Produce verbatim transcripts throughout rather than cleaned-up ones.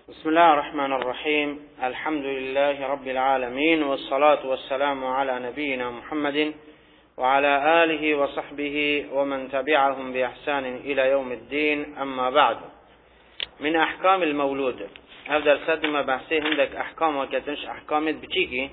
بسم الله الرحمن الرحيم. الحمد لله رب العالمين، والصلاة والسلام على نبينا محمد وعلى آله وصحبه ومن تبعهم بإحسان إلى يوم الدين. أما بعد، من أحكام المولود. هذا درس ما بحثه عندك أحكام وكتنش أحكام بتشيكي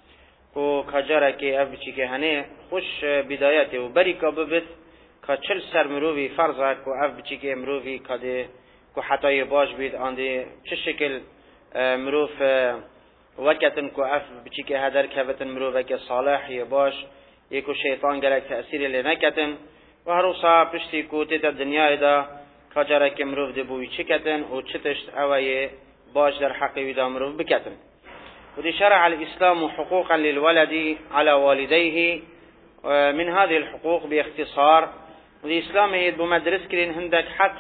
وكجرك أب بتشيكي هني خوش بدايته وبركة ببت كتشل سر مروفي فرزك وأف بتشيكي مروفي كده کو حتای باش بید آنده چه شکل مروف وقتن کو اف بچی که هدر کفتن مروف که صالح باش یکو شیطان گلک تأثیر لی نکتن و هر روزا پشتی کو تیت دنیای دا کجاره که مروف دبوی چی کتن و چه تشت اوی باش در حقی دا مروف بکتن. و دی شرع الاسلام حقوقا للولد على والديه. من هذه الحقوق باختصار، و دی اسلام هید بمدرس کرین هندک حق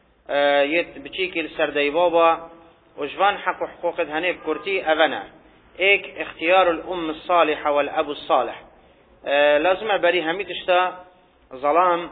یت بچیکی لسردی بابا وجوان حق و حقوق هنه بکرتی اونا ایک اختیار الام الصالح والاب الصالح. لازم بری همی تشتا ظلام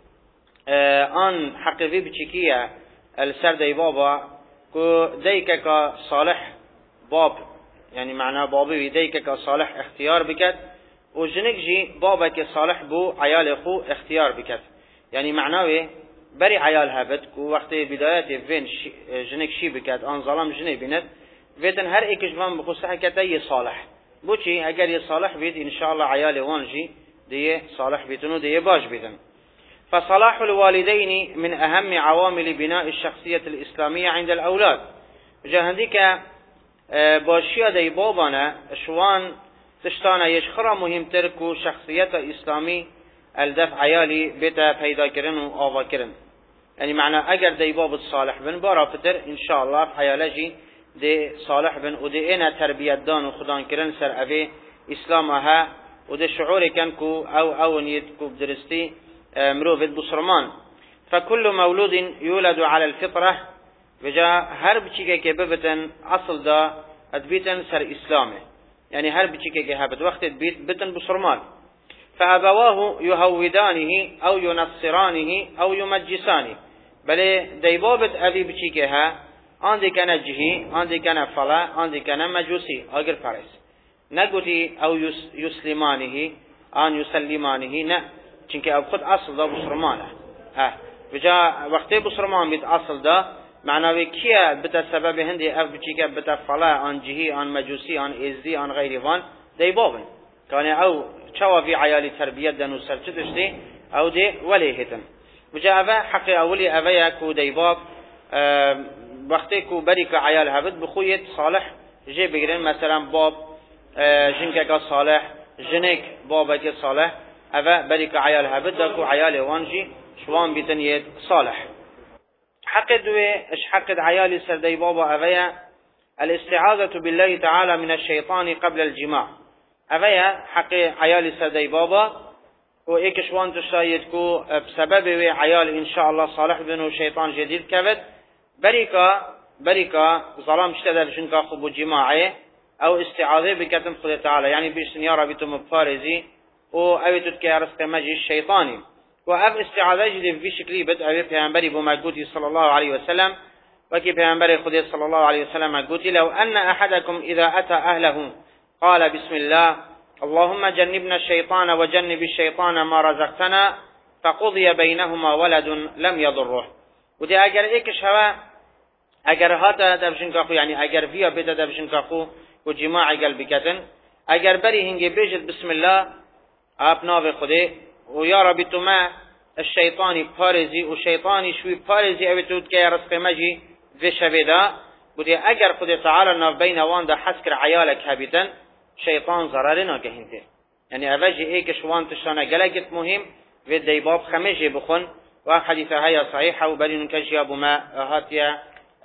آن حقیقی بچیکیه لسردی بابا کو دیکه که صالح باب، یعنی معنی بابی دیکه که صالح اختیار بکد و جنک جی بابا که صالح بو عیال خو اختیار بکد. یعنی معناوی بری عیال هبت کو وقتی بدایت وین جنک شی بکد آن ظلم جنی بیند ویتن هر ایکش وان بخصه حکته یه صالح بوچی اگر یه صالح بید انشاءالله عیال وانجی دیه صالح بیتنو دیه باش بیدن. فصلاح الوالدين من أهم عوامل بناء الشخصية الإسلامية عند الأولاد. جاهندی که باشیا دی بابانا شوان تشتانا یشخرا مهمتر کو شخصیت اسلامی الدفع عیالی بیتا پیدا کرن و آوا کرن. یعنی معنی اگر دی باب صالح بن بارا فتر انشاءالله حیالجی دی صالح بن و دی اینا تربیت دان و خدان کرن سر اوی اسلام ها و دی شعور کن کو او او نیت کو بدرستی مروفت بسرمان. فكل مولود يولد على الفطرة وجا هر بچیکه که ببتن اصل دا ادبیتن سر اسلامه، یعنی هر بچیکه که هبت وقت ادبیت بتن بسرمان. فأبواه يهودانه أو ينصرانه أو يمجسانه. بل ديبابت أبي بچيكها عندي كان جهي عندي كان فلا عندي كان مجوسي أجر فارس نقولي أو يسلمانه أن يسلمانه نا چونك أب خد أصل ده بسرمانه ها بجا وقت بسرمان بيت أصل ده معناه كيا بتا سبب هندي أب بچيكها بتا فلا عن جهي عن مجوسي عن إزدي عن غير فان ديبابن كان أو چوا في عيالي تربية دنو سرچتش دي او دي ولي هتن. وجا اوه حق اولی اوه کو ديباب وقتی کو بريك عيال هبت بخويت صالح جي بگرن مثلا باب جنكك صالح جنك بابك صالح اوه بريك عيال هبت داكو عيال وانجي شوان بيتنيت صالح. حق دوه اش حق عيالي سر ديبابا اوه الاستعاذة بالله تعالى من الشيطان قبل الجماع. اوه حق عیال سردی بابا و ایکش وان تشاید کو بسبب وی عیال انشاءالله صالح بن و شیطان جدید کبد بریکا بریکا ظلام شده در جنکا خوب و جماعه او استعاذه بکتن خود تعالی، یعنی بیشتن یا رابطو مبارزی و اویتود که رزق مجی الشیطانی و اف استعاذه جدید بی شکلی بد اوی پیانبری بو مگوتی صلی الله علیه وسلم وکی پیانبری خود صلی الله علیه وسلم مگوتی لو ان احدكم اذا اتى اهله قال بسم الله اللهم جنبنا الشيطان وجنب الشيطان ما رزقتنا فقضي بينهما ولد لم يضره. ودي اگر ایکش هوا اگر هاتا دبشن کاخو، یعنی اگر ویا بیتا دبشن کاخو و جماع قلب کتن اگر بری هنگی بیجد بسم الله آپ ناو خوده و یا ربی تو ما الشیطانی پارزی و شیطانی شوی پارزی اویتود که رزق مجی و شویدا. ودي اگر خود تعالی ناف بین وان دا حسکر عیالک هبیتن شیطان ضرر ناگهینته. یعنی اوجه ایکش وان تشانه گلگت مهم و دیباب خمیجه بخون و حدیثه های صحیحه و بری نکجی ابو ما هاتیا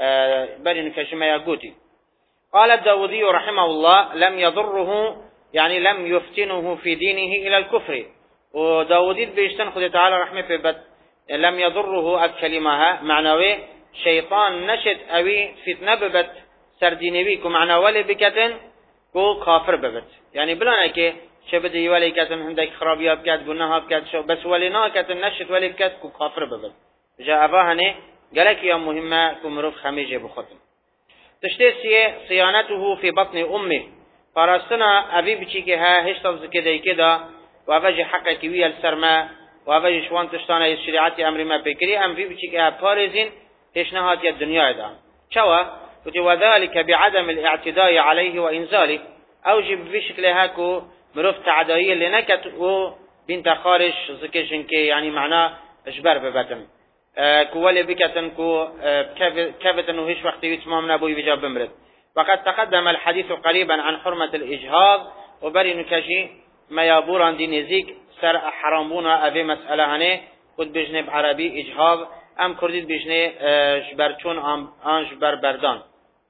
بری نکجی ما یقوتی. قال الداودي رحمه الله لم يضره يعني لم يفتنه في دينه الى الكفر. و داودی بیشتن خود تعالی رحمه په بد لم يضره الكلمه معنوي شیطان نشد اوی فتنه ببت سردینوی کو معنی ولی بکتن کو کافر ببت، یعنی بلانه که چه بدی ولی کتن هندک خرابیاب کت گناه کت شو بس ولی نا کتن نشد ولی بکت کو کافر ببت. جا ابا هنه گلک یا مهمه کو مروف خمیجه بخوتن. تشتی سیه صیانته فی بطن امه پاراستنا اوی بچی که ها هشت تفز کده کده و اوجه حقه کیوی السرما و اوجه شوان تشتانه شریعت امر ما بکری ام وی بچی که ها پارزین هش نهات ید دنیا دا چوا وذلك بعدم الاعتداء عليه وانزاله اوجب في شكلها كو مروف تعدائيه لنكت و بنت خارج زكشن كي يعني معناه اجبر ببتن اه كولي بكتن كو اه كفتن وهيش وقت يتمام نبوي بجاب بمرد وقد تقدم الحديث قريبا عن حرمة الإجهاض وبري نكجي ما يابوران دي نزيك سر حرامونا أبي مسألة هنه قد بجنب عربي إجهاض ام کردید بجنه جبرچون آن جبر بردان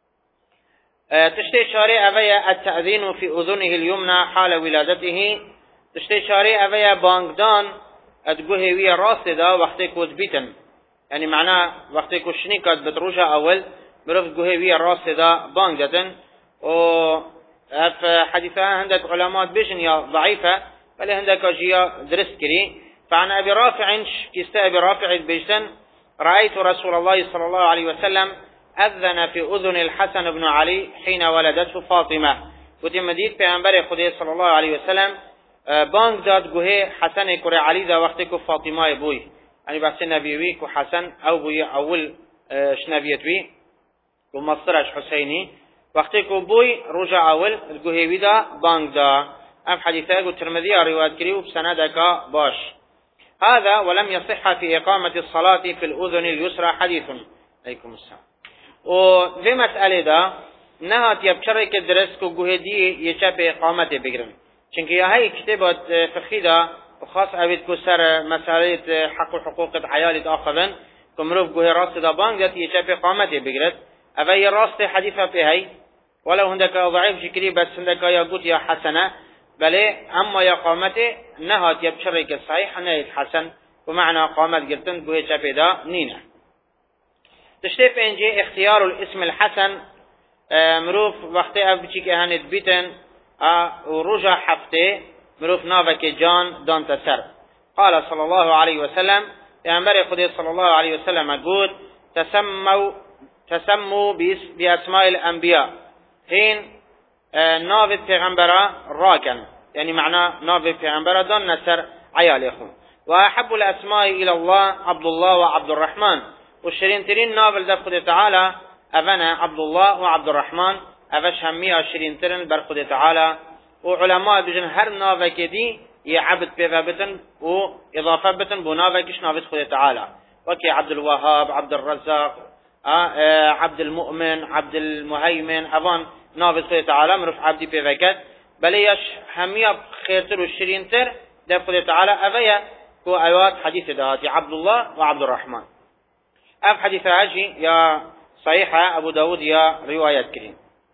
تشتی شارع اویا التأذین فی اذنه الیمنى حال ولادته تشتی شارع اویا بانگدان ادگوه وی راست دا وقتی کود بیتن یعنی معنی وقتی کود شنی کد بتروجه اول برف گوه وی راست دا بانگ دادن و اف حدیثه هندک علامات بجن یا ضعیفه ولی هندک اجیا درست کری فعن ابي رافع كيستا ابي رافع بيجتن رأيت رسول الله صلى الله عليه وسلم أذن في أذن الحسن بن علي حين ولدته فاطمة وتمديد پیغمبر خدا صلى الله عليه وسلم بانگ داد گوه حسن کر علی دا وقتی که فاطمه بوی یعنی بحث نبیوی که حسن او بوی اول شنبیتوی و مصرش حسینی وقتی که بوی رجع اول گوهوی دا بانگ دا ام حدیثه قد ترمذی روایت کری و بسندک باش هذا ولم يصح في إقامة الصلاة في الأذن اليسرى حديث عليكم السلام وفي مسألة دا نهات يبشر كدرس كو جهدي يشاب إقامة بجرم چونك يا هاي كتابات فقهي دا وخاص أبيت كسر مسألة حق وحقوق عيال آخرين كمروف جه راست دا بانج دات يشاب إقامة بجرت أبي راست حديثة في هاي ولو هندك ضعيف شكري بس هندك يا قوت يا حسنة بله اما يا قامته نهات يبشرك الصحيح نهيت حسن ومعنى قامت قلتن قوه شابدا نينة تشتف انجي اختيار الاسم الحسن مروف وقت افبچي که هنت بيتن ورجع حفته مروف نافك جان دان تسر قال صلى الله عليه وسلم ينبري خدي صلى الله عليه وسلم قول تسموا تسموا باسماء الانبياء هين ناوید پیغمبره راکن یعنی معنا ناوید پیغمبره دان نسر عیال خون و احب الاسماء الى الله عبد الله و عبد الرحمن و شرین ترین ناول در خود تعالی اونا عبد الله و عبد الرحمن اوش همیا شرین ترین بر خود تعالی و علماء بجن هر ناوی که دی یه عبد پیدا بتن و اضافه بتن بو ناوی کش ناوید خود تعالی وکی عبد الوهاب عبد الرزاق عبد المؤمن عبد المهيمن اوان ناوید خود تعالی مروف عبدی پیوکد بله یش همیا خیرتر و شرینتر در خود تعالی اویا کو آیات حدیث دهاتی عبدالله و عبدالرحمن اف حدیث هاجی یا صحیحه ابو داود یا روایت کریم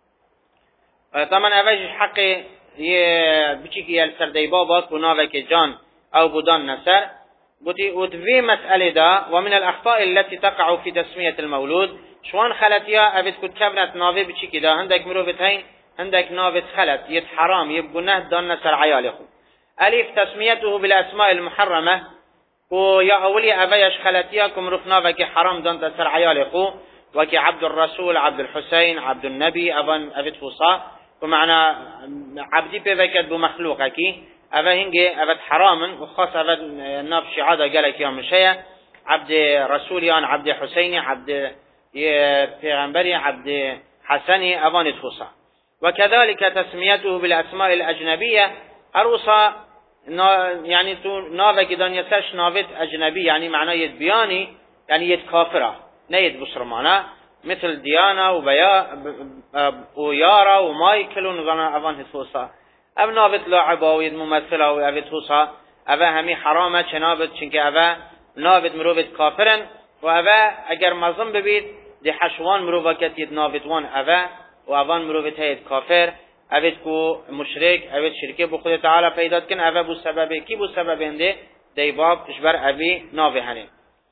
طبعا اویش حق یه بچی که یل سردی بابات بو ناوک جان او بودان نسر بوتی ودوی مسئله دا ومن الاخطاء التي تقع في تسمية المولود شوان خلطیا اوید کد کبنت ناوی بچی که دا هندک مروفت هین هندک ناوید خلط ید حرام ید گناه دان نسر عیال خود الف تسميته بالاسماء المحرمه و یا اولی اویش خلطیا که مروف ناوک حرام دان تسر عیال خود وكي عبد الرسول عبد الحسين عبد النبي أبن أبد فصا ومعنى عبدي بذكر بمخلوقك أبا هنجي أبد حرام وخاص أبد نافش عادة قالك يوم شيء عبد رسولي عن عبد حسيني عبد پیغمبري عبد حسني أبان فصا وكذلك تسميته بالأسماء الأجنبية أروصا يعني تو نافك دان يسرش نافت أجنبي يعني معناه يدبياني يعني يد كافرة نيد بسرمانه مثل ديانا وبيا ويارا ومايكل ونظام افان هسوسا اب نابت لاعبا ويد ممثله وابت هوسا ابا همي حرامه چنابت چنکه ابا نابت مروبت کافرن و ابا اگر مظلوم ببید دی حشوان مروبکت ید نابت وان ابا و اوان مروبت هید کافر ابت کو مشرک ابت شرکه بو خود تعالی پیدا کن ابا بو سبب کی بو سبب انده دی باب اجبر ابي ناوه هنه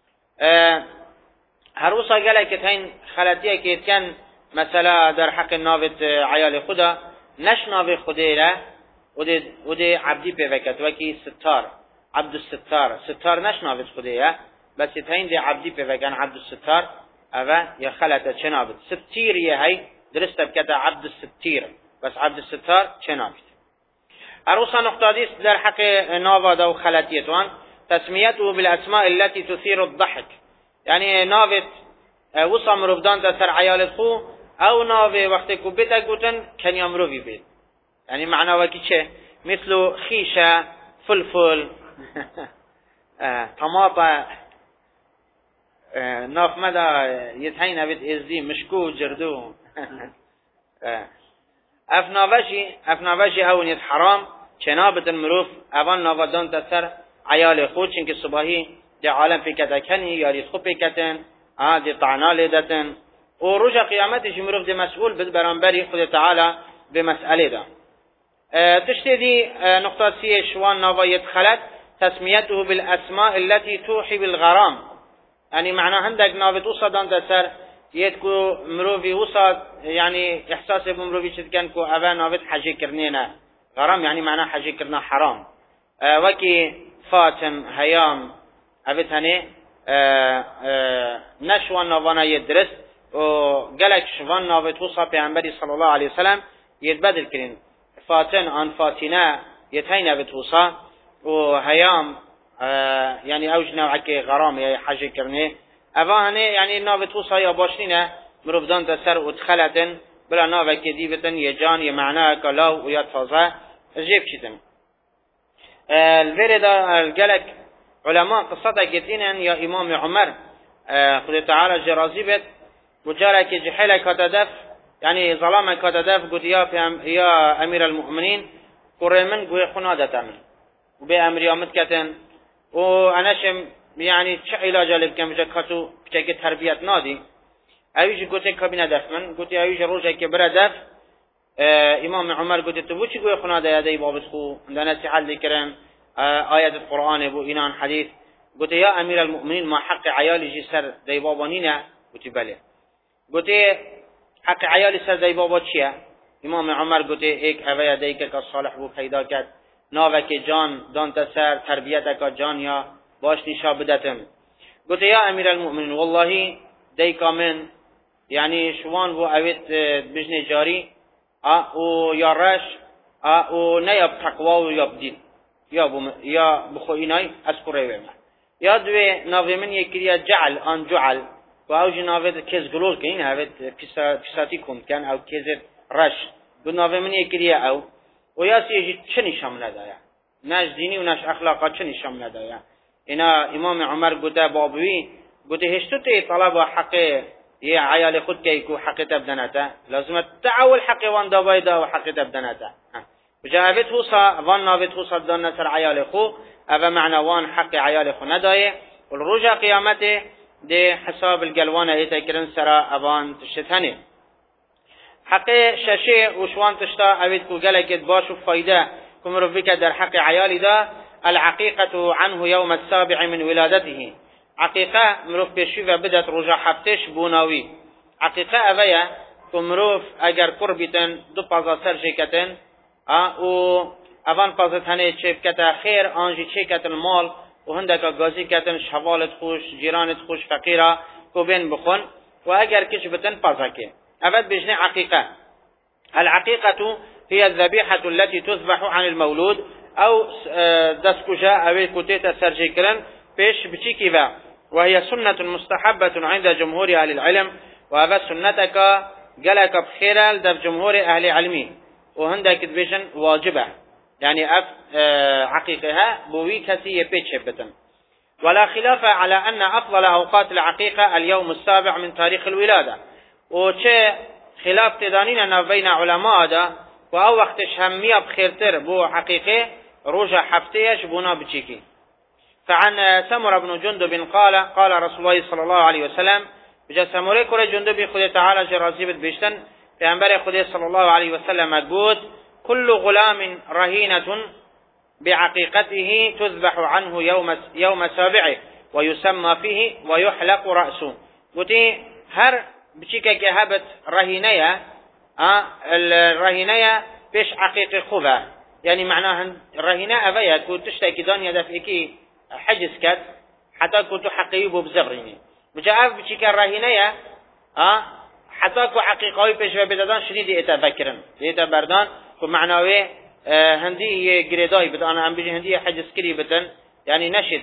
هر وصا قال که تین خلطیه که کن مثلا در حق ناوت عیال خدا نش ناو خدا را و ده عبدی پیوکت وکی ستار عبد الستار ستار نش ناوت خدا یا بس تین ده عبدی پیوکن عبد الستار اوه یا خلطه چه ناوت ستیر یه هی درست بکت عبد الستیر بس عبد الستار چه نابید. عروسا نقطادیس در حق ناوا دو خلطیتوان تسمیته بالاسماء التي تثير الضحك، یعنی ناوت وصا مروفدان تا سر عیالت خو او ناوه وقتی که بیتا گوتن کنیا مروفی بید، یعنی معنا وکی چه؟ مثل خیشه، فلفل، طماطه، ناف مدا يتهين أبد إزدي مشكو جردو أفنافشي أفنافشي هون يت حرام شنابة المروف أفن نافدان تسر عيال خود شنك الصباحي دي عالم في كتاكني ياري خو في كتن آه دي طعنا لدتن ورجع قيامتش مروف دي مسؤول بد برانبري خود تعالى بمسألة دا اه تشتي دي اه نقطة سية شوان نافا يدخلت تسميته بالأسماء التي توحي بالغرام، يعني معناه عندك نافت وصاد عند سر يدكو مروفي وصاد يعني إحساس بمروفي شد كان كو أبا نافت حاجة كرنينا غرام، يعني معناه حاجة كرنا حرام أه وكي فاتن هيام أبت هني أه أه نشوان نافانا يدرس وقالك شوان نافت وصاد بيعنبري صلى الله عليه وسلم يتبدل كرين فاتن عن فاتنا يتهين أبت وصاد وهيام آه يعني اوج نوعك غرام یا حاجه کرنه اوانه يعني ناو توصا یا باشنینه مروفدان تسر ادخلتن بلا ناو که دیبتن یه جان یه معنی کلاو و یا تازه جيب شتن آه الورد الجلك علماء قصته كتينن يا امام عمر آه خد تعالى جرازي بيت وجارك جحيله كتدف يعني ظلام كتدف قد يا يا امير المؤمنين قرمن قوي خنادتن وبامر يومت كتن و انشم يعني چه علاج لب کم بجا کاتو بچه تربیت نادی اویش گوته کابینه دفت من گوته اویش روزه که بره دفت امام عمر گوته تو بو چی گوی خناده یاده بابت خو اندانه سحل دیکرن آیت القرآن بو اینان حدیث گوته یا امیر المؤمنین ما حق عیالی جی سر دی بابانینه گوته بله گوته حق عیالی سر دی بابا چیه امام عمر گوته ایک اوه دی که صالح بو پیدا کرد ناوک جان دانت سر تربیت کا جان یا باش نشا بدتم گوته یا امیر المؤمنین والله دی کامن یعنی شوان و اویت بجن جاری او یا رش او نیاب تقوا و یاب دین یا بم یا بخو اینای اسکره ویم یا دوی ناوی من یکریا جعل آن جعل و او جناوت کز گلوز کن اویت پیساتی کند کن او کز رش دو ناوی من یکریا او و یا سیجی چه نشام ندایا نش دینی و نش اخلاقا چه نشام ندایا اینا امام عمر گوته بابوی گوته هشتو تی طلب حق یه عیال خود که یکو حق تبدناتا لازم تعول حق وان دابایدا و حق تبدناتا وجا اوید حوصا وان ناوید حوصا دان نسر عیال خو اوه معنی وان حق عیال خو ندایه والرجا قیامته ده حساب القلوان ایتا کرن سرا اوان تشتهنه حق ششه وشوان تشتا اوید کو گلکت باشو فایده كمرفك در حق عيالي دا العقيقة عنه يوم السابع من ولادته عقيقة مروف بشيفة بدت رجع حفتش بوناوي عقيقة أبايا كمروف اگر قربتن دو پازا سر شكتن او اوان پازت هنه چفكتا خير آنجي چكت المال و هندکا گازی کتن شوالت خوش جيرانت خوش فقيرة كوبين بخون و اگر کش بتن پازا که أبد بجن عقيقة العقيقة هي الذبيحة التي تذبح عن المولود أو دسكجا أو كتيتا سرجيكرن بيش بتيكيفا وهي سنة مستحبة عند جمهور أهل العلم وهذا سنتك جلك بخيرا دف جمهور أهل علمي وهندك بيجن واجبة يعني أف عقيقها بوي كسي بيتش بتن ولا خلاف على أن أفضل أوقات العقيقة اليوم السابع من تاريخ الولادة وشيء خلاف تدانين بين علماء ده و او وقتش همية بخيرتر بو حقيقي رجع حفتيش بونا بچيكي فعن سمر بن جندب قال قال رسول الله صلى الله عليه وسلم بجا سمره كره جندب خود تعالى جرازي بيشتن پیغمبر خود صلى الله عليه وسلم قلت كل غلام رهينة بعقيقته تذبح عنه يوم يوم سابعه ويسمى فيه ويحلق رأسه قلت هر بچيكا كهبت رهينية اه الرهينه بيش عقيق خوبه يعني معناها الرهينه ابيا كنت تشتكي دنيا دفيكي حجز كات حتى كنت حقيبه بزغريني بجاء بشي كان رهينه اه حتى كو عقيقة پیش و بدادان شدید ایتا فکرن ایتا بردان كو معناوی هندی گریدای بدان ام بيجي هندی حجز كري بتن يعني نشد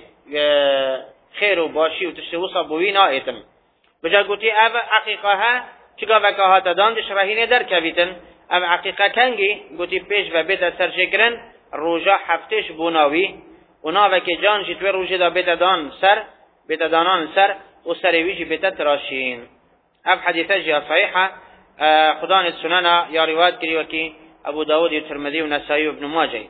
خير وباشي وتشوصا بوينا ايتم بجا قلتي اب عقيقة ها چگا وکاها تدان دش رهینه در کویتن اب عقیقه کنگی گوتی پیش و بیت سرجگرن روژا هفتش بوناوی اونا وکی جان جی توی روژه دا بیت دان سر بیت دانان سر و سرویجی بیت تراشین اب حدیثه جی صحیحه خدان السنن یا روایت کری وکی ابو داود الترمذي ونسائي وابن ماجه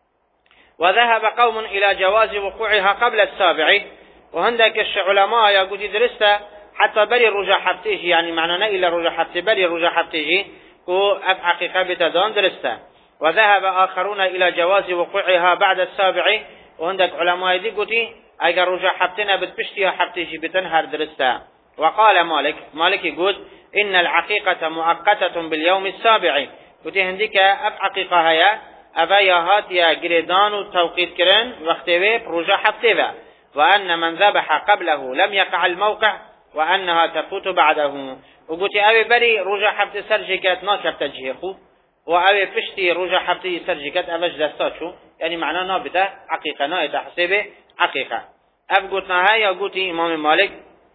وذهب قوم الى جواز وقوعها قبل السابع وهندك العلماء يقول درسته حتى بري رجع حفتيجي يعني معناه إلى رجع حفتي بري رجع حفتيجي كو أف حقيقة بتدان درسته وذهب آخرون إلى جواز وقوعها بعد السابع وعندك علماء دي قلتي أجر رجع حفتنا بتبشتيها حفتيجي بتنهر درسته وقال مالك مالك يقول إن العقيقة مؤقتة باليوم السابع قلتي هنديك أف حقيقة هيا أبا يهات يا جريدان وتوقيت كرن وقتوي رجع حفتيها وأن من ذبح قبله لم يقع الموقع وأنها تفوت بعده وقلت أبي بري رجع حبت سرجكات ما كبت جهخو وأبي بشتي رجع حبت سرجكات أبج دستاتشو يعني معناه نابته عقيقة نائته حسيبه عقيقة أب قلتنا هاي قلت إمام مالك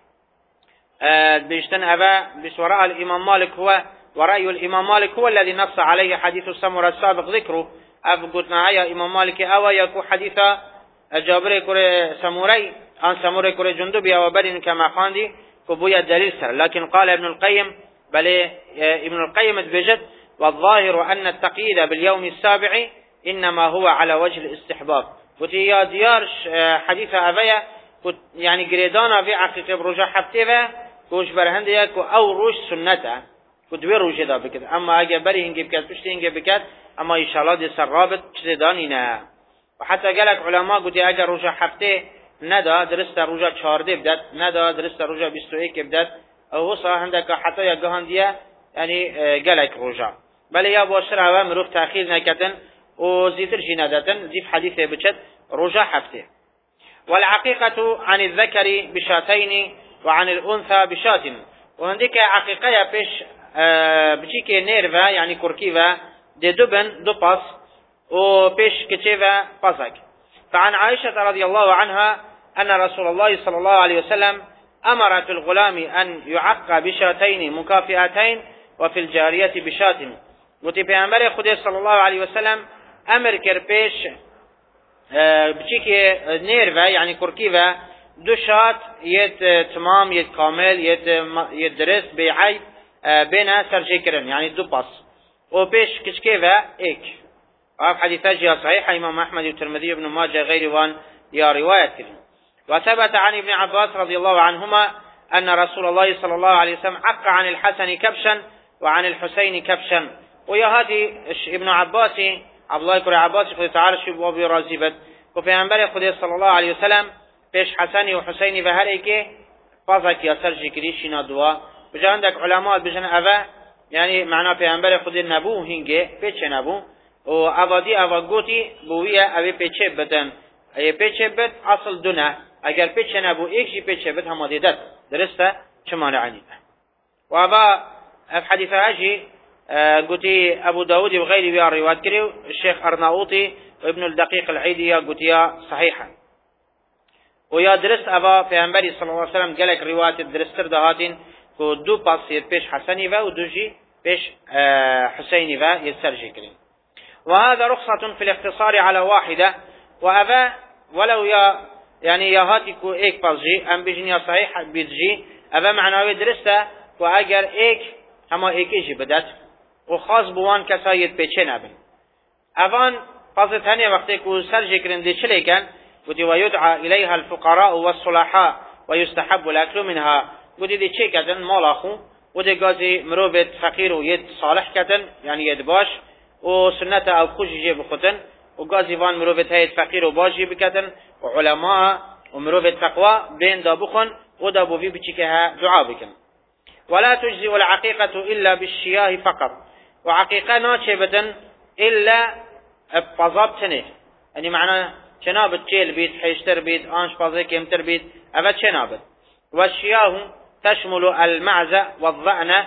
أه بيشتن أبا بسوراء الإمام مالك هو ورأي الإمام مالك هو الذي نص عليه حديث السمرة السابق ذكره أب قلتنا هاي إمام مالك أوا يكو حديث جابر كوري سموري عن سموري كوري جندبي وبرين كما خاندي كبويا دليل سر لكن قال ابن القيم بل ابن القيم بجد والظاهر أن التقييد باليوم السابع إنما هو على وجه الاستحباب وتي يا ديار حديث أبايا يعني قريدانا في عقيقة برجع حبتها كوش برهندية كو أو روش سنته كدوي روجه دا بكت أما أجا بري هنجي بكت بشتي هنجي بكت أما إن شاء الله دي سرابط چدانينا وحتى قالك علماء قلت أجا روجه حبته ندا درست روجا چهارده بدد ندا درست روجا بیست و یک بدد او وصا هندك حتى یا گهاندیه یعنی گلک روجا بله یا باشر او مروف تأخیر نکتن و زیتر جی ندتن زیف حدیث بچت روجا هفته والعقيقة عن الذكر بشاتين وعن الأنثى بشات وهندك عقيقة بيش بچی که نيرفا يعني كوركيفا دي دوبن دو باس و بيش كتشيفا باسك فعن عائشة رضي الله عنها أن رسول الله صلى الله عليه وسلم أمر في الغلام أن يعق بشاتين مكافئتين وفي الجارية بشات وتي أمر خدي صلى الله عليه وسلم أمر كربيش بشيك نيرفا يعني كركيفا دو شات يت تمام يت كامل يت يدرس بعيب بين سرجيكرن يعني دو باس وبيش كشكيفا إيك وفي حديثة جاء صحيحة إمام أحمد والترمذي وابن ماجه غير وان يا رواية وثبت عن ابن عباس رضي الله عنهما أن رسول الله صلى الله عليه وسلم عق عن الحسن كبشا وعن الحسين كبشا ويا هذه ابن عباس عبد الله كري عباس خذ تعالى شو أبي رازبت وفي أنبار خذ صلى الله عليه وسلم بيش حسن وحسين بهريك فازك يا سرجي كريشنا دوا بجا عندك علماء بجن أبا يعني معناه في أنبار خذ النبو هنجي بيش نبو و عبادی آواگوتی بویه اوی پیچه بدن ای پیچه بد اصل دونه اگر پیچه نبو ایکشی پیچه بد هم دیدد درسته چه مانعنی و ابا حدیث هاجی قوتي ابو داود وغيره بها روایت کړي الشيخ ارناؤوطي وابن الدقيق العيدي قوتيا صحيحا ويا درست ابا پیغمبر صلی الله علیه وسلم گلک روایت درستر دهاتین کو دو پاس پیش حسنی و دوجی پیش حسینی و یسرجی کړي وهذا رخصة في الاقتصار على واحدة وأبا ولو يا يعني يا هاتكو إيك بازجي أم بجنيا صحيح بيتجي أبا معناه درسته وأجر إيك هما إيكيجي بدت وخاص بوان كسايد بيتشين أبن أبان قصد هني وقتكو سرجي كرندي شليكن ودي ويدعى إليها الفقراء والصلاحاء ويستحب الأكل منها ودي دي شي كتن مال أخو ودي قازي مروبت فقير ويد صالح كتن يعني يد باش و سنت او خوش جي بخوتن و غازيوان مروفت هيت فقير و باجي بكتن و علماء و مروفت تقوى بين دا بخون و دا بوفي بچكها دعا بكن ولا تجزي العقيقة إلا بالشياه فقط و عقيقة ناچبتن إلا بفضابتنه يعني معنى چنابت چيل بيت حيشتر بيت آنش فضي كمتر بيت أفا چنابت والشياه تشمل المعزة والضأن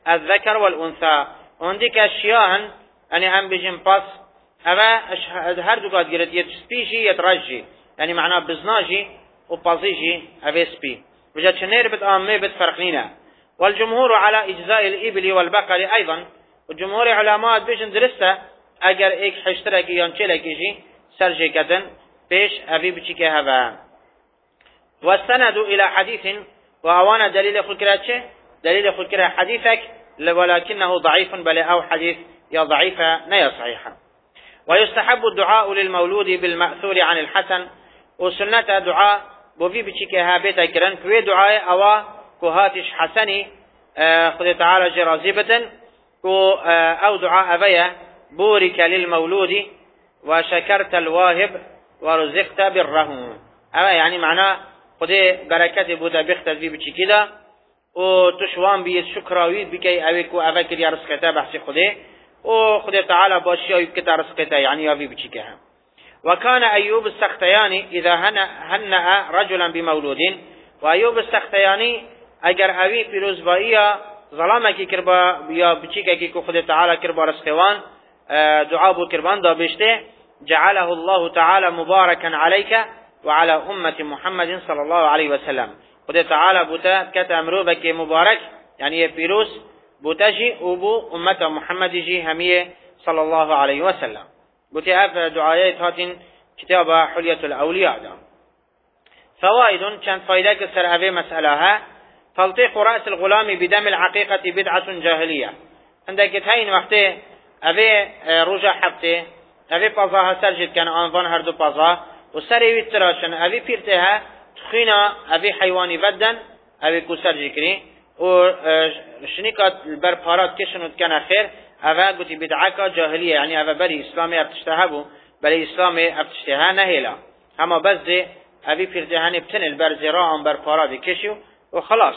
الذكر والأنثى عندك أشياء أنا أم بجن باس أما هر دو قاد قرد يتسبيجي يترجي يعني معناه بزناجي وبازيجي أبي سبي بجد شنير بت آمي بت فرقنينا. والجمهور على إجزاء الإبل والبقر أيضا والجمهور علماء بيجن درسته اگر ایک حشترکی یا چلکیجی سرجی کتن پیش ابی بچی که هوا واستندوا الى حديث واوانا دليل خلقراتشه دليل خلقرا حديثك ولكنه ضعيف بل او حديث يا ضعيفة نيا صحيحة. ويستحب الدعاء للمولود بالمأثور عن الحسن وسنة دعاء بوفي بچی که هابتا کرن كوي دعاء او كهاتش حسني خد تعالى جرازبة كو او دعاء ابيا بورك للمولود وشكرت الواهب ورزقت بره اما يعني معناه خدي بركات بودا بيختل بي بچي كده و تشوان بي شكراوي بكي اويكو اوكر يا رزقته بحثي خدي و خدي تعالى باشي اويب كتا رزقته يعني يا بي بچي كده. وكان ايوب السختياني اذا هنأ, هنأ رجلا بمولود وايوب السختياني اگر اوي پیروزبائيا ظلامكي كربا يا بچي كي خدي تعالى كربا رزقوان دعاء بو كربان دا بشته جعله الله تعالى مباركا عليك وعلى أمة محمد صلى الله عليه وسلم خد تعالى بوتا كتا امروبك مبارك يعني بيروس بوتاجي وبو أمة محمد جي همية صلى الله عليه وسلم بوتا اف دعايات هاتين كتاب حلية الأولياء دا. فوائد كانت فايدة سر أبي مسألة تلطيق رأس الغلام بدم العقيقة بدعة جاهلية عندك تهين وقته اوه روژا حبته اوه پازا ها سرجد کن آنوان هر دو پازا و سر تراشن اوه پیرته ها تخینا اوه حیوانی بدن اوه کو سرجی کری و شنیکات بر پارات کشنود کن خیر اوه گوتی بدعاکا جاهلیه یعنی اوه بری اسلامی ابتشتها بو بلی اسلامی ابتشتها نهیلا اما بزده اوه پیرته ها نبتن البر زراعان بر پارات کشیو و خلاص.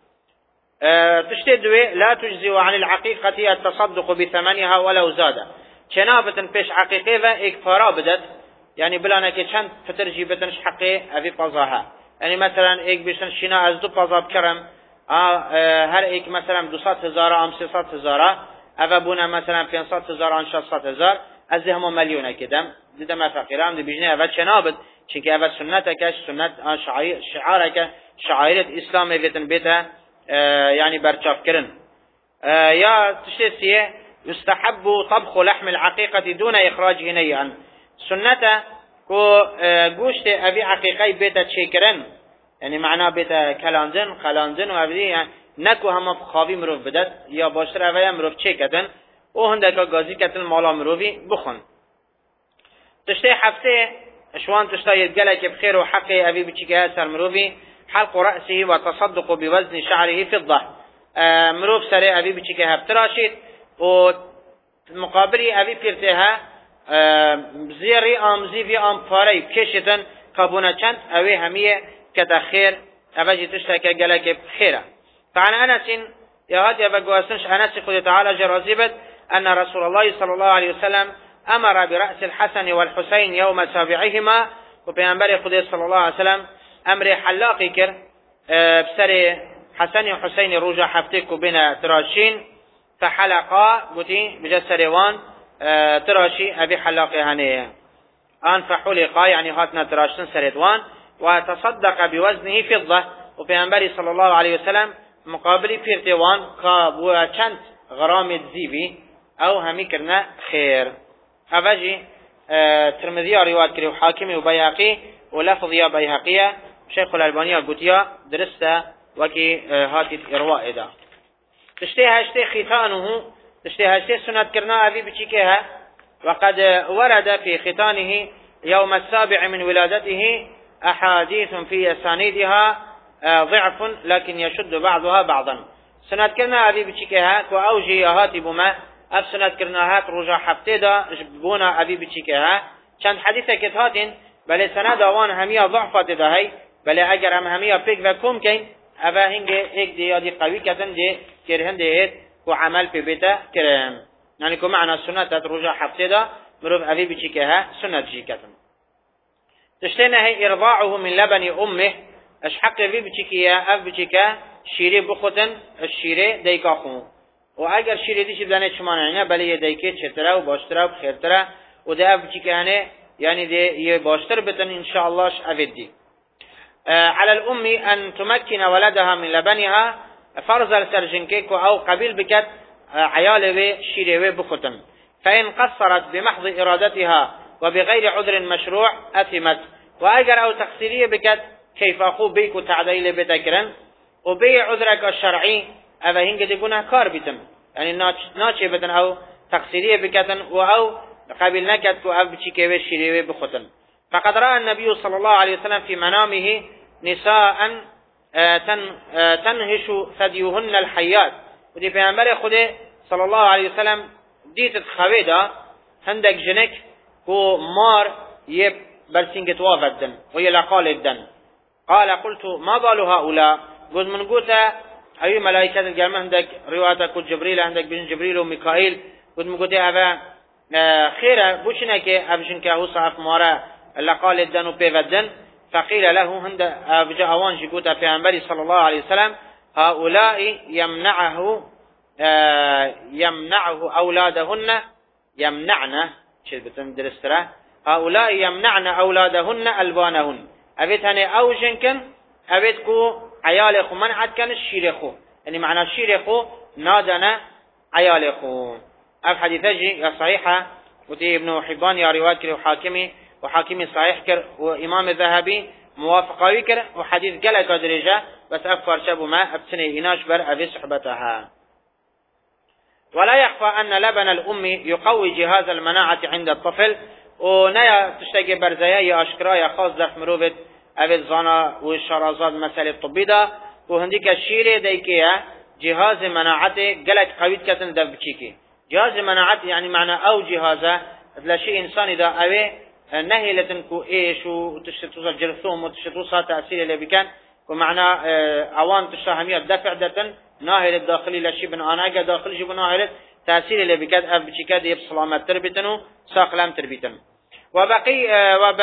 تشتي دوي لا تجزي عن العقيقة التصدق بثمنها ولو زاد چنابة پیش عقيقه و ایک پارا بدد يعني بلانا که چند فترجي بتنش حقه اوی پازاها يعني مثلا ایک بشن شنا از دو پازا بکرم هر ایک مثلا دوصد هزار ام سیصد هزار اوه بونا مثلا پینصد هزار ام شصد هزار از همه مليونه کدم دیدم فقیرام دی بجنه اوه چنابت چونکه اوه سنتکش سنت شعارک شعائرت اسلام ویتن بیتا يعني برشاف كرن يا تشتسيه يستحب طبخ لحم العقيقة دون إخراجه نيئا سنته كو گوشت أبي عقيقة بيتا تشيكرن يعني معناه بيتا كلاندن خلاندن وابدي يعني نكو هم خاوي مروف بدت يا باشر أبي مروف تشيكتن و هندك غازي كتن مالا مروفي بخن تشتي حفته شوان تشتي يتقلك بخير وحقي أبي بتشيكها سر مروفي حلق رأسه وتصدق بوزن شعره فضة مروف سري أبي بچكها بتراشيد ومقابلي أبي بيرتها زيري أم زيفي أم فاري بكشتن قابونا چند أوي همية كتخير أبجي تشتكى قلق بخيرة. فعن أنس يهات يبقواسنش أنس خذ تعالى جرازبت أن رسول الله صلى الله عليه وسلم أمر برأس الحسن والحسين يوم سابعهما وبينبري خذ صلى الله عليه وسلم امر حلاقی کر بسر حسن و حسین روجا حفتک و بین تراشین فحلقا گوتی بجد سروان تراشی ابي حلاقی هنیه آن فحلقا يعني هاتنا تراشن سردوان وتصدق بوزنه فضة و پیامبری صلی الله علیه وسلم مقابلی پیرتوان کابو چند غرام زیبی او همی کرنا خیر. اوجی ترمذی روایت کری و حاکمی و بیاقی و لفظ یا بیهقیه شيخ الألبانية قتيا درسته وكي هاتي إرواء دا تشتي هاشتي ختانه تشتي هاشتي سنة كرنا أبي بشيكها وقد ورد في ختانه يوم السابع من ولادته أحاديث في أسانيدها ضعف لكن يشد بعضها بعضا سنة كرنا أبي بشيكها وأوجي هاتي بما أب سنة كرنا هات رجع حفتي دا جبونا أبي بشيكها كان حديثة كتهاتين بل سنة دوان همية ضعفات دا هي بل اگر هم همية بيك وكم كين أبا هنگه ایک دیادی قوی کتن دی کرهن دیهید کو عمل پی بیتا کرم يعني كو معنى سنة رجع حفظه دا مروف أبي بشيكها سنة جيكتن تشتين هي إرضاعه من لبن أمه اش حق أبي بشيكيها أف بشيكها شيري بخوتن الشيري ديكاخو و اگر شیر دیش بدنه چمانه نه بله یه دیگه چتره و باشتره و خیرتره و ده اف چی که هنه یعنی ده یه باشتر بتن انشاءاللهش افیدی. على الأم أن تمكن ولدها من لبنها فرض السرجنكيك أو قبيل بكت عياله شيره بختن، فإن قصرت بمحض إرادتها وبغير عذر مشروع أثمت. وأجر أو تقصيرية بكت كيف أخو بيك وتعديل بتكرن وبي عذرك الشرعي أبا هنك تكون كار بتم، يعني ناتش بتن أو تقصيرية بكتن أو قبيل نكت وأبتشي كيف شيره بختن. فقد رأى النبي صلى الله عليه وسلم في منامه نساء تنهش ثديهن الحيات، ودي پیغمبر خدا صلى الله عليه وسلم ديت خويدا هندك جنك كو مار يب برسنگت وافدن ويلقال الدن. قال قلت ما بال هؤلاء؟ قلت من قوتا اي ملائكة الجرم هندك رواياتك جبريل هندك بين جبريل وميكائيل، قلت من قوتا ابا خيرا بوشنك ابجنك هو صاحب مارا لقال الدن وبيفدن. فقيل له هند ابجا اوان جيكوتا پیغمبر صلى الله عليه وسلم هؤلاء يمنعه يمنعه اولادهن يمنعن چه بتن درستره هؤلاء يمنعن اولادهن البانهن ابيت هني او جنكن ابيت كو عيال خو منعت كان الشير خو، يعني معنى الشير خو نادنا عيال خو. اف حديث يا صحيحه وتي ابن حبان يا روايه كر وحاكمي وحاكمي صحيح كر وامام الذهبي موافقه كر وحديث قال درجه بس افكر شبو ما ابتني اناش بر ابي صحبتها. ولا يخفى ان لبن الام يقوي جهاز المناعه عند الطفل، ونيا تشتكي برزايا اشكرايا خاص دف مروبت ابي الزانا والشرازات مساله طبي ده وهنديك الشيره ديكيه جهاز مناعته قلت قوي كتن دف بشيكي. جهاز مناعه يعني معنى او جهازه لا شيء انساني ده اوي نهي لتنكو ايش وتشتوص الجرثوم وتشتوص تاثير اللي بكان ومعنى اوان تشتهميه دفع دتن ناهل الداخلي لشي بن اناجا داخلي جبن ناهل تاثير اللي بكاد اف بشكاد يب سلامت تربيتنو ساقلام تربيتن. وبقي وب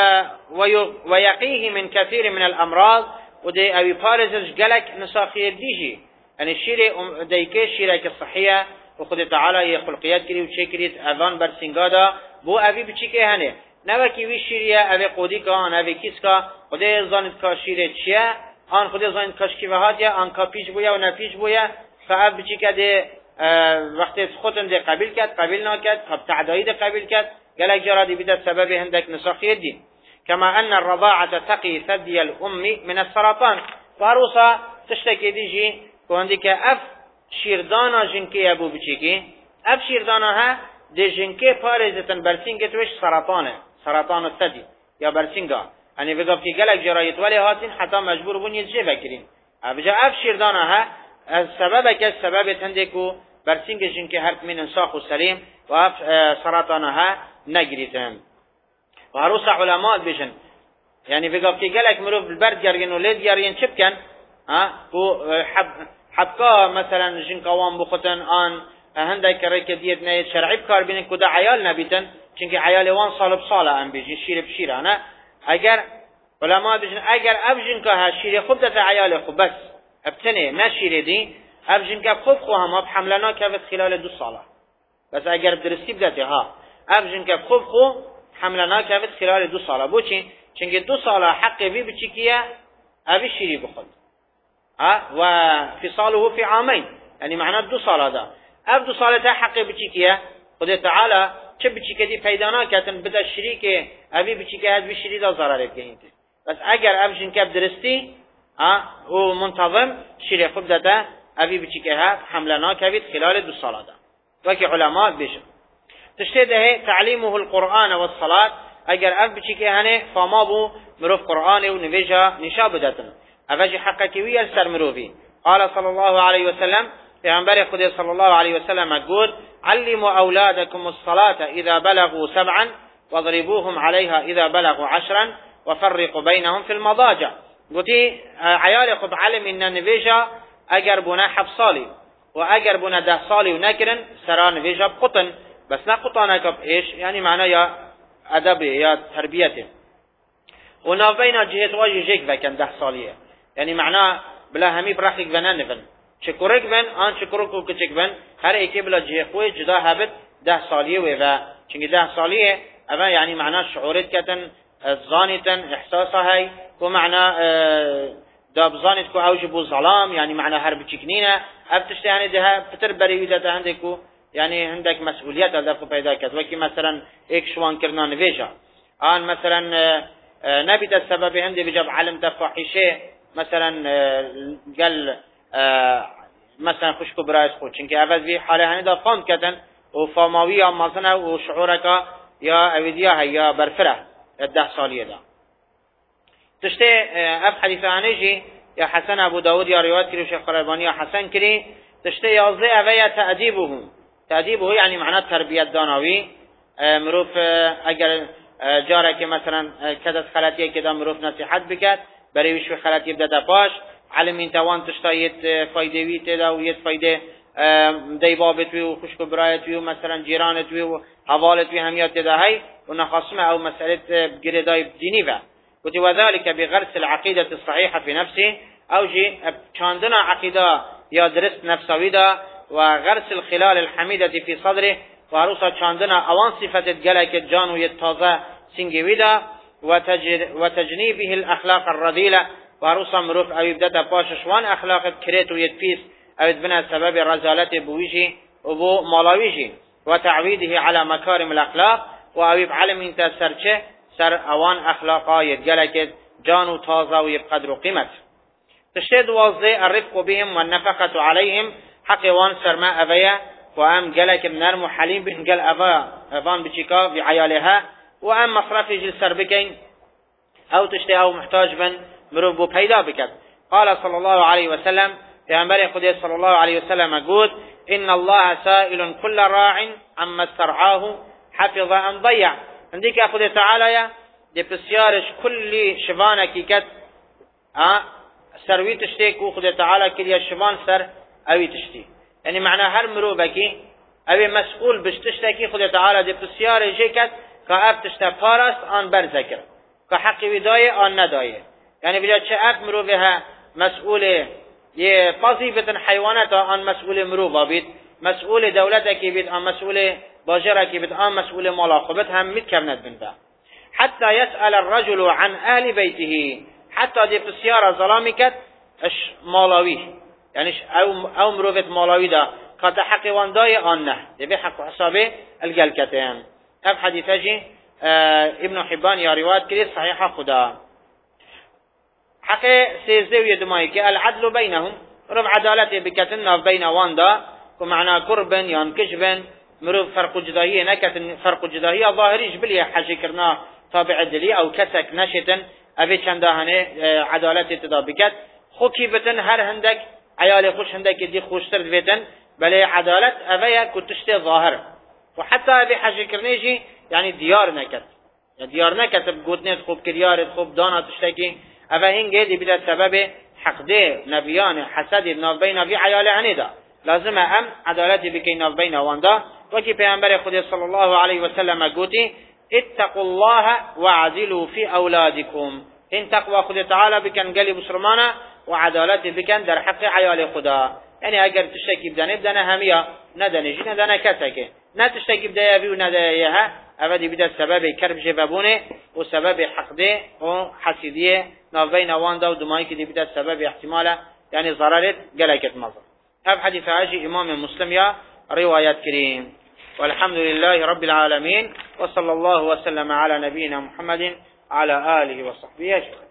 ويقيه من كثير من الامراض ودي ابي بارزج قالك نساخي ديجي يعني الشيره ديكه شيره الصحيه وخد تعالى خلقيات كري وشكريت اذان برسنگادا بو ابي بچيكه هنه نوکی وی شیریه اوی قودی که آن اوی کیس که خودی زانید که شیره چیه آن خودی زانید کش کی وهات یا آن که پیش بویا و نپیش بویا فعب بچی که ده وقتی خودم ده قبیل کرد قبیل نکرد خب تعدایی ده قبیل کرد گلک جرادی بیده سبب هندک نساخی دین. كما أن الرضاعة تقي ثدي الأم من السرطان وهروسا تشتكي ديجي كوندك أف شيردانا جنكي أبو بچيكي أف شيردانا ها دي جنكي بارزتن برسينك توش سرطانه سرطان الثدي يا برسينغا يعني بقى في قلق جرايت ولي هاتين حتى مجبور بون يتجي فكرين أبجا أف شيردانا ها السبب كالسبب تندكو برسينك جنكي هرك من انساق سليم وأف سرطانا ها نجريتن. وهروس علماء بيجن يعني بقى في قالك مروف البرد جارين ولد جارين شبكن ها هو حب حبكا مثلا جن قوام بختن ان هندك ريك ديت نيت شرعي بكار بين كدا عيال نبيتن چونكي عيال وان صال بصاله ام بيجي شير بشير انا اگر علماء بيجن اگر ابجن كها شير خود ده عيال خو بس ابتني نشير دي ابجن كه خود خو هم بحملنا كفت خلال دو ساله بس اگر درسي بدته ها ابجن كه خود خو حملنا كافت خلال دو ساله بوچين چنگه دو ساله حق بي بچيكيه ابي شيري بخد ها وفصاله في عامين يعني معناه دو ساله ده اب دو ساله تا حق بچيكيه خد تعالى چه بچيكه دي پیدا نکاتن بدا شريك ابي بچيكيه هاد بشري ده ضرر بكين بس اگر اب جن كاب درستي ها و منتظم شيري خد ده ابي بچيكيه حملنا كافت خلال دو ساله ده وكي علماء بيشن تشتده تعليمه القرآن والصلاة اگر اف بچيكي هنه فما بو مروف قرآن ونفجها نشابدتن افجي حقكي السر مروفي. قال صلى الله عليه وسلم پیغمبر خدا صلى الله عليه وسلم اقول علموا أولادكم الصلاة إذا بلغوا سبعا واضربوهم عليها إذا بلغوا عشرا وفرقوا بينهم في المضاجع. قلتي عيالي خب علم إن نفجها اگر بنا حب صالي واگر بنا ده صالي ونكرن سرا نفجها بقطن بس نقطانا كب ايش يعني معناه يا ادب يا تربيته ونافينا جهه واجي جيك ذاك ده صاليه يعني معناه بلا همي برحك بنانفن چکورک بن آن چکورک و کچک بن هر ایکی بلا جه خوی جدا هبت ده سالیه و چنگی ده سالیه اما یعنی معنا شعورت کتن زانیتن احساسا هی و معنا داب زانیت کو اوج بو ظلام یعنی معنا هر بچکنینه افتشت یعنی ده پتر بریویدت هندکو یعنی هندک مسئولیت دفع پیدا کرد وکی مثلا ایک شوان کرنا نویجا آن مثلا نبیت السبب هندی بجاب علم تفاحشه مثلا قال مثلا خوشکو برایت خود چونکه اول بی حاله هنی دا فهم کردن و فاماوی یا مازنه و شعورکا یا اویدیه یا برفره ده سالیه دا تشته اف حدیث عنیجی یا حسن ابو داود یا روایت کری و شیخ الالبانی یا حسن کری تشته یازده اوه تأدیبه تأدیبه یعنی معنی تربیت داناوی مروف اگر جاره که مثلا کدس خلطیه که دا مروف نصیحت بکد برای ویش خلطی بده پاش علم این توان تشتا یت فایده وی تدا و یت فایده دیبابت وی و خوشک برایت وی و مثلا جیرانت وی و حوالت وی همیات تدا هی و نخصمه او مسئله گردای دینی و قلت وذلك بغرس العقيدة الصحيحة في نفسه او جي چاندنا عقيدة يا درست نفسوي دا وغرس الخلال الحميدة في صدره وعروسا چاندنا اوان صفت جلك جان ويتازه سنگوي دا وتجنيبه الاخلاق الرذيلة وعروسا مروف او يبدأ باششوان اخلاق كريت ويتفيس او يتبنى سبب رزالة بويجي وبو مالاويجي وتعويده على مكارم الاخلاق او يبعلم انت سرچه سر اوان اخلاقا يتجلك جان وتازه ويبقدر قيمت تشتد واضح الرفق بهم والنفقة عليهم حق وان سرما أبيا وأم جلك بنرم وحليم بهم جل أبا أبان بشكا بعيالها وأم مصرف جل سربكين أو تشتي أو محتاج بن مروب بيدا بكت قال صلى الله عليه وسلم پیامبر خدا صلى الله عليه وسلم قول إن الله سائل كل راع عما استرعاه حفظ أم ضيع عندك خدا تعالى يا دي بسيارش كل شبانك كت ها سروی تشتی کو خدا تعالی کلیه شبان سر اوی تشتی یعنی معنی هر مروبکی اوی مسئول بشتشتی خدا تعالی دی بسیار جکت که اب تشته پارست آن بر ذکر که حقی ویدای آن ندایه یعنی بجا چه اب مروبه ها مسئول یه وظیفه حیوانات آن مسئول مروبا بید مسئول دولتکی بید آن مسئول باجرکی بید آن مسئول مالا خوبت هم متکمند بنده حتی يسأل الرجل عن اهل بیته حتى دي بسيارة ظلامي كت اش مالاوي يعني او او مروفت مالاوي دا قد حق وانداي آنه دي بحق حسابه القل كتين اف حديث اجي اه ابن حبان يا روايات كده صحيحة خدا حق سيزدو يدمائي كي العدل بينهم رب عدالته بكتنا بين واندا ومعنى كربن ينكشبن مروف فرق جداهية نكت فرق جداهية ظاهريش بليه حاجي كرنا طابع دلي او كسك نشتن اوی چند هنه عدالت اتدا بکد خوکی بتن هر هندک عیال خوش هندک دی خوشتر بتن بله عدالت اوی کتشت ظاهر و حتی اوی حجی کرنیجی یعنی دیار نکد دیار نکد بگوتنیت خوب کریارت خوب دانا تشتکی اوی هنگه دی بیده سبب حقده نبیان حسد ناف بین اوی عیال هنه دا لازم ام عدالتی بکی ناف بین واندا وکی پیامبر خود صلی الله علیه وسلم گوتی اتقوا الله وعدلوا في اولادكم ان تقوى خدا تعالى بكن قلب بسرمانه وعدالت بكن در حق عيال خدا يعني اگر تشتكي بدنه بدنه هميه ندنه جي ندنه كتكه نه تشتكي بدايه بي وندايها ابدي بدا سبب كرب جبابونه وسبب حقده وحسيديه ما بين واندا ودماي كدي بدا سبب احتماله يعني ضررت قلقت مظر اب حديث عاجي امام مسلم يا روايات كريم والحمد لله رب العالمين وصلى الله وسلم على نبينا محمد على آله وصحبه أجمعين.